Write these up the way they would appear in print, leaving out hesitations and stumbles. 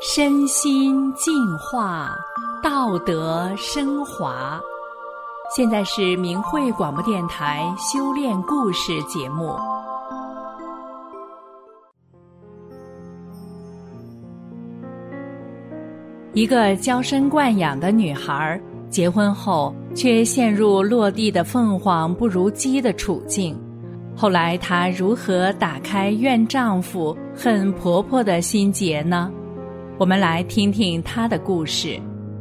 身心净化，道德升华。现在是明慧广播电台修炼故事节目。一个娇生惯养的女孩，结婚后却陷入落地的凤凰不如鸡的处境。后来她如何打开怨丈夫恨婆婆的心结呢？我们来听听她的故事。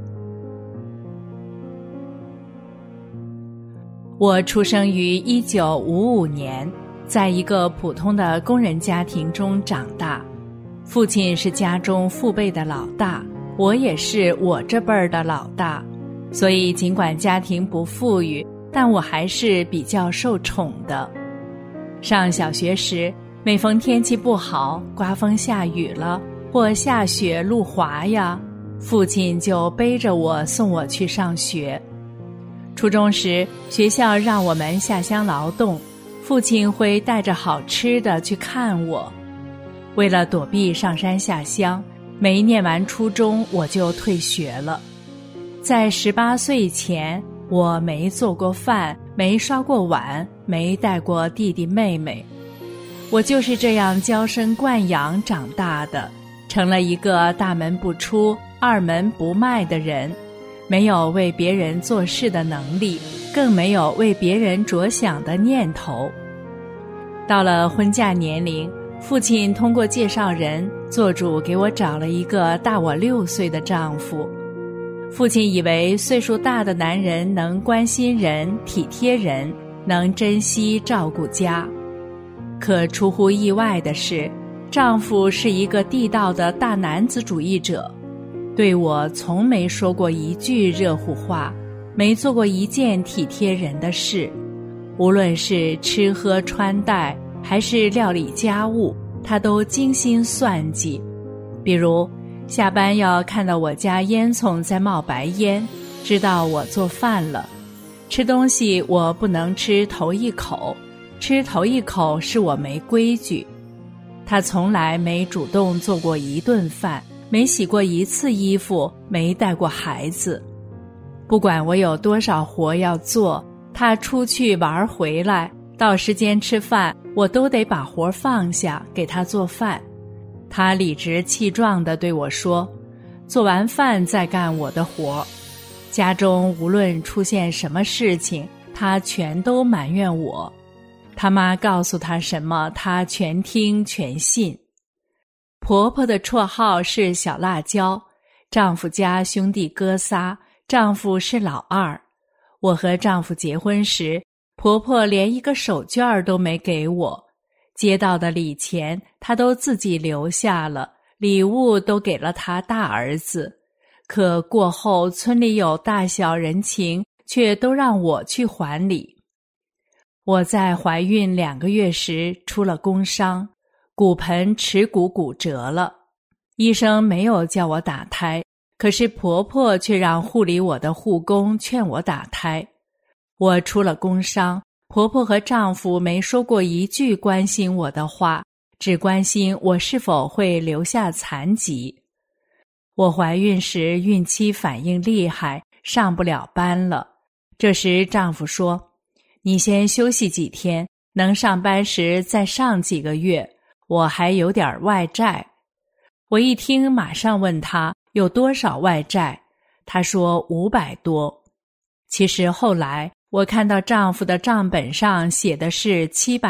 我出生于1955年，在一个普通的工人家庭中长大。父亲是家中父辈的老大，我也是我这辈儿的老大，所以尽管家庭不富裕，但我还是比较受宠的。上小学时，每逢天气不好，刮风下雨了，或下雪路滑呀，父亲就背着我送我去上学。初中时，学校让我们下乡劳动，父亲会带着好吃的去看我。为了躲避上山下乡，没念完初中我就退学了。在18岁前，我没做过饭，没刷过碗，没带过弟弟妹妹。我就是这样娇生惯养长大的，成了一个大门不出、二门不迈的人，没有为别人做事的能力，更没有为别人着想的念头。到了婚嫁年龄，父亲通过介绍人做主给我找了一个大我6岁的丈夫。父亲以为岁数大的男人能关心人、体贴人，能珍惜照顾家。可出乎意外的是，丈夫是一个地道的大男子主义者，对我从没说过一句热乎话，没做过一件体贴人的事。无论是吃喝穿戴，还是料理家务，他都精心算计。比如下班要看到我家烟囱在冒白烟，知道我做饭了。吃东西我不能吃头一口，吃头一口是我没规矩。他从来没主动做过一顿饭，没洗过一次衣服，没带过孩子。不管我有多少活要做，他出去玩回来，到时间吃饭，我都得把活放下，给他做饭。他理直气壮地对我说，做完饭再干我的活。家中无论出现什么事情，他全都埋怨我。他妈告诉他什么，他全听全信。婆婆的绰号是小辣椒，丈夫家兄弟哥仨，丈夫是老二。我和丈夫结婚时，婆婆连一个手绢都没给我，接到的礼钱她都自己留下了，礼物都给了她大儿子。可过后村里有大小人情，却都让我去还礼。我在怀孕2个月时出了工伤，骨盆耻骨骨折了。医生没有叫我打胎，可是婆婆却让护理我的护工劝我打胎。我出了工伤，婆婆和丈夫没说过一句关心我的话，只关心我是否会留下残疾。我怀孕时孕期反应厉害，上不了班了。这时丈夫说，你先休息几天，能上班时再上几个月，我还有点外债。我一听马上问他有多少外债，他说500多。其实后来我看到丈夫的账本上写的是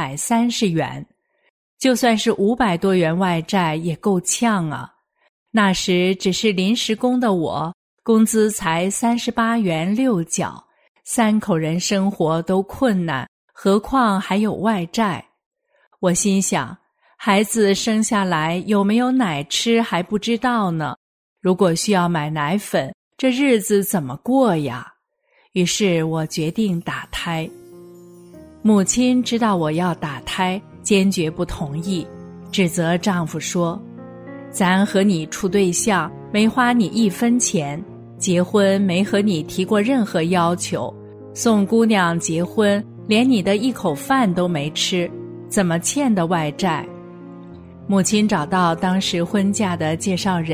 730元，就算是500多元外债也够呛啊。那时只是临时工的我，工资才38元6角，3口人生活都困难，何况还有外债。我心想，孩子生下来有没有奶吃还不知道呢，如果需要买奶粉，这日子怎么过呀？于是我决定打胎。母亲知道我要打胎，坚决不同意，指责丈夫说，咱和你处对象，没花你1分钱，结婚没和你提过任何要求，送姑娘结婚连你的1口饭都没吃，怎么欠的外债？母亲找到当时婚嫁的介绍人，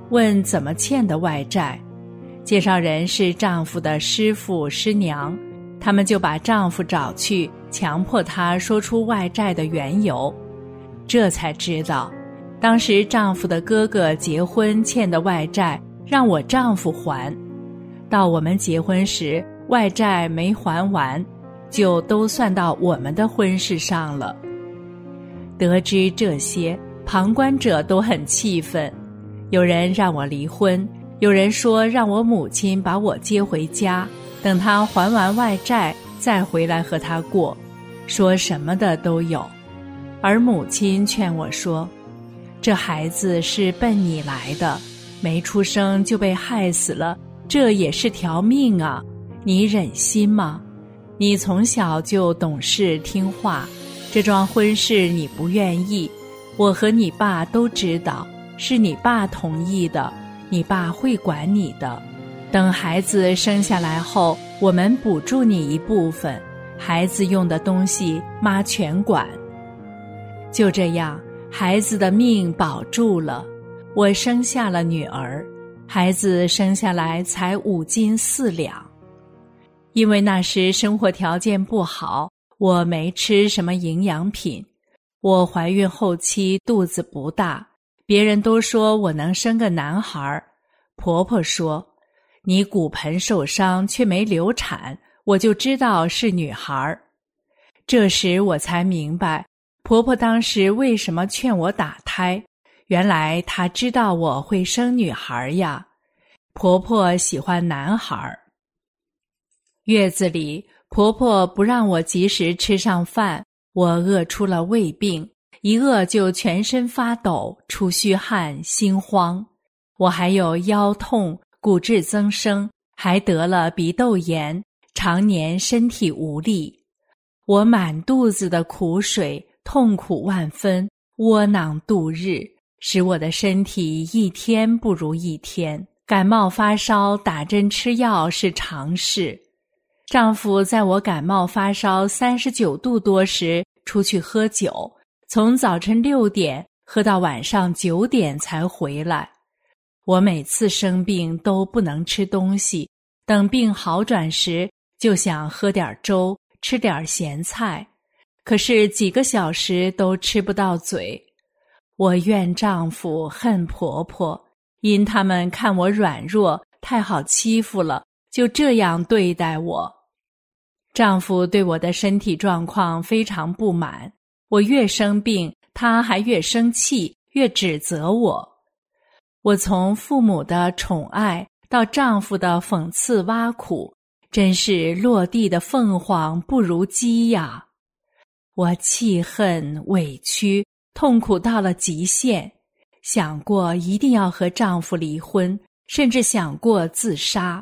问怎么欠的外债。介绍人是丈夫的师父师娘，他们就把丈夫找去，强迫他说出外债的缘由。这才知道，当时丈夫的哥哥结婚欠的外债让我丈夫还，到我们结婚时外债没还完，就都算到我们的婚事上了。得知这些，旁观者都很气愤，有人让我离婚，有人说让我母亲把我接回家，等他还完外债再回来和他过，说什么的都有。而母亲劝我说，这孩子是奔你来的，没出生就被害死了，这也是条命啊，你忍心吗？你从小就懂事听话，这桩婚事你不愿意，我和你爸都知道，是你爸同意的，你爸会管你的。等孩子生下来后，我们补助你一部分，孩子用的东西妈全管。就这样，孩子的命保住了，我生下了女儿，孩子生下来才5斤4两。因为那时生活条件不好，我没吃什么营养品。我怀孕后期肚子不大，别人都说我能生个男孩。婆婆说，你骨盆受伤却没流产，我就知道是女孩。这时我才明白，婆婆当时为什么劝我打胎，原来她知道我会生女孩呀。婆婆喜欢男孩。月子里，婆婆不让我及时吃上饭，我饿出了胃病，一饿就全身发抖，出虚汗，心慌。我还有腰痛、骨质增生，还得了鼻窦炎，常年身体无力。我满肚子的苦水，痛苦万分，窝囊度日，使我的身体一天不如一天。感冒发烧，打针吃药是常事。丈夫在我感冒发烧39度多时出去喝酒，从早晨6点喝到晚上9点才回来。我每次生病都不能吃东西，等病好转时就想喝点粥，吃点咸菜，可是几个小时都吃不到嘴。我怨丈夫，恨婆婆，因他们看我软弱，太好欺负了，就这样对待我。丈夫对我的身体状况非常不满，我越生病，他还越生气，越指责我。我从父母的宠爱到丈夫的讽刺挖苦，真是落地的凤凰不如鸡呀！我气恨、委屈、痛苦到了极限，想过一定要和丈夫离婚，甚至想过自杀。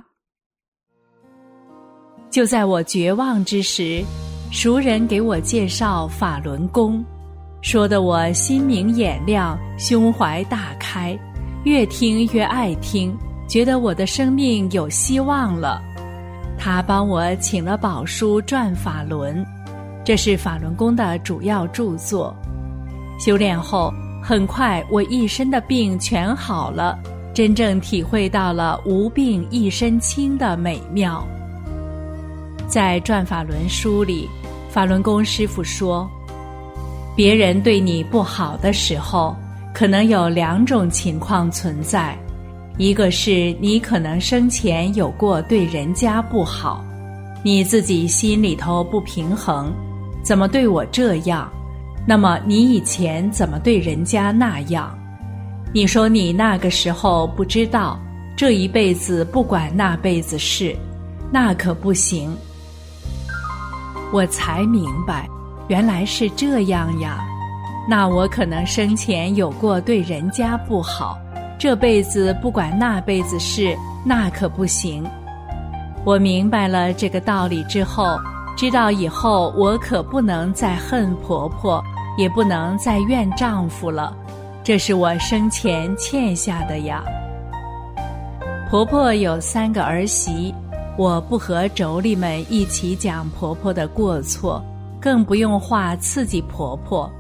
就在我绝望之时，熟人给我介绍法轮功，说得我心明眼亮，胸怀大开，越听越爱听，觉得我的生命有希望了。他帮我请了宝书《转法轮》，这是法轮功的主要著作。修炼后，很快我一身的病全好了，真正体会到了无病一身轻的美妙。在《转法轮》书里，法轮功师父说，别人对你不好的时候，可能有2种情况存在，一个是你可能生前有过对人家不好，你自己心里头不平衡，怎么对我这样？那么你以前怎么对人家那样？你说你那个时候不知道，这一辈子不管那辈子事，那可不行。我才明白，原来是这样呀。那我可能生前有过对人家不好，这辈子不管那辈子事，那可不行。我明白了这个道理之后，知道以后我可不能再恨婆婆，也不能再怨丈夫了，这是我生前欠下的呀。婆婆有3个儿媳，我不和妯娌们一起讲婆婆的过错，更不用话刺激婆婆。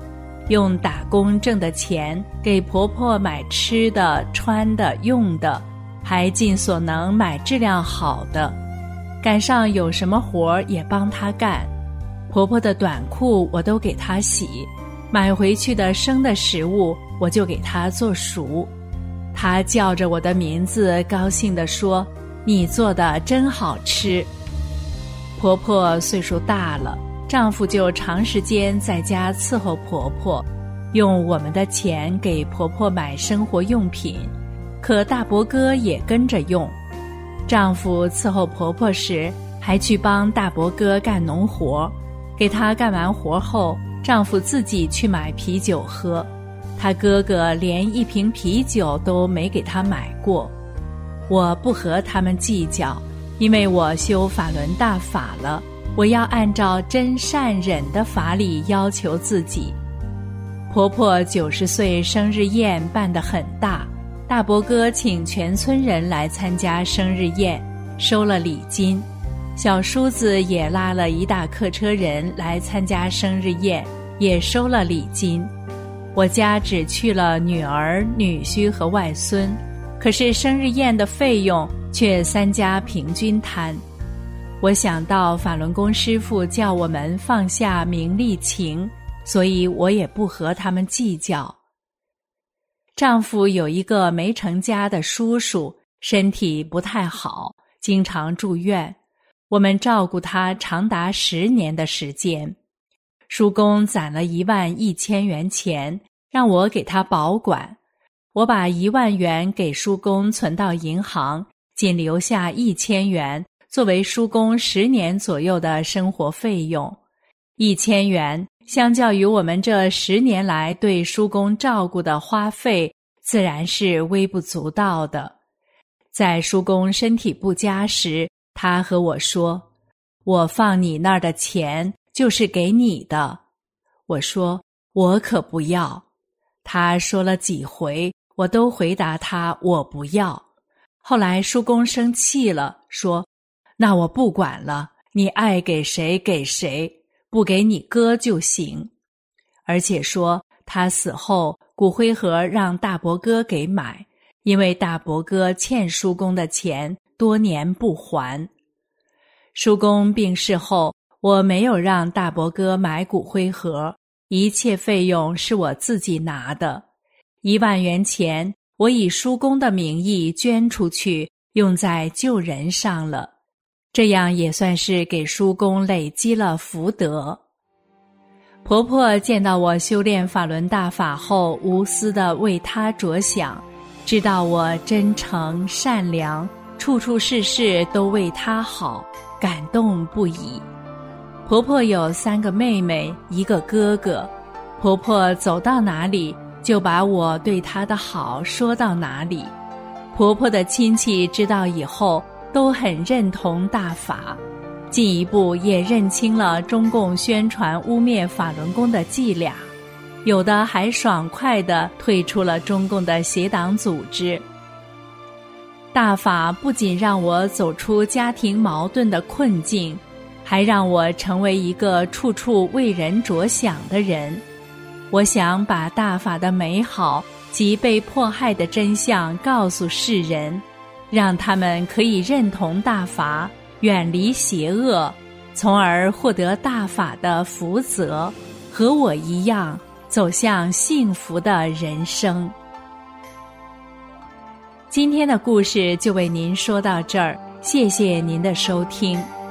用打工挣的钱给婆婆买吃的、穿的、用的，还尽所能买质量好的。赶上有什么活也帮她干。婆婆的短裤我都给她洗，买回去的生的食物我就给她做熟。她叫着我的名字，高兴地说：“你做的真好吃。”婆婆岁数大了，丈夫就长时间在家伺候婆婆，用我们的钱给婆婆买生活用品，可大伯哥也跟着用。丈夫伺候婆婆时，还去帮大伯哥干农活，给他干完活后，丈夫自己去买啤酒喝，他哥哥连一瓶啤酒都没给他买过。我不和他们计较，因为我修法轮大法了，我要按照真善忍的法理要求自己。婆婆90岁生日宴办得很大，大伯哥请全村人来参加生日宴，收了礼金。小叔子也拉了一大客车人来参加生日宴，也收了礼金。我家只去了女儿、女婿和外孙，可是生日宴的费用却3家平均摊。我想到法轮功师父叫我们放下名利情，所以我也不和他们计较。丈夫有一个没成家的叔叔，身体不太好，经常住院，我们照顾他长达10年的时间。叔公攒了11000元钱，让我给他保管。我把1万元给叔公存到银行，仅留下1000元作为叔公10年左右的生活费用。1000元相较于我们这10年来对叔公照顾的花费，自然是微不足道的。在叔公身体不佳时，他和我说：“我放你那儿的钱就是给你的。”我说：“我可不要。”他说了几回，我都回答他我不要。后来叔公生气了，说：“那我不管了，你爱给谁给谁，不给你哥就行。”而且说他死后骨灰盒让大伯哥给买，因为大伯哥欠叔公的钱多年不还。叔公病逝后，我没有让大伯哥买骨灰盒，一切费用是我自己拿的。1万元钱我以叔公的名义捐出去，用在救人上了，这样也算是给叔公累积了福德。婆婆见到我修炼法轮大法后，无私地为她着想，知道我真诚善良，处处事事都为她好，感动不已。婆婆有3个妹妹，1个哥哥，婆婆走到哪里就把我对她的好说到哪里。婆婆的亲戚知道以后都很认同大法，进一步也认清了中共宣传污蔑法轮功的伎俩，有的还爽快地退出了中共的邪党组织。大法不仅让我走出家庭矛盾的困境，还让我成为一个处处为人着想的人。我想把大法的美好及被迫害的真相告诉世人，让他们可以认同大法，远离邪恶，从而获得大法的福泽，和我一样走向幸福的人生。今天的故事就为您说到这儿，谢谢您的收听。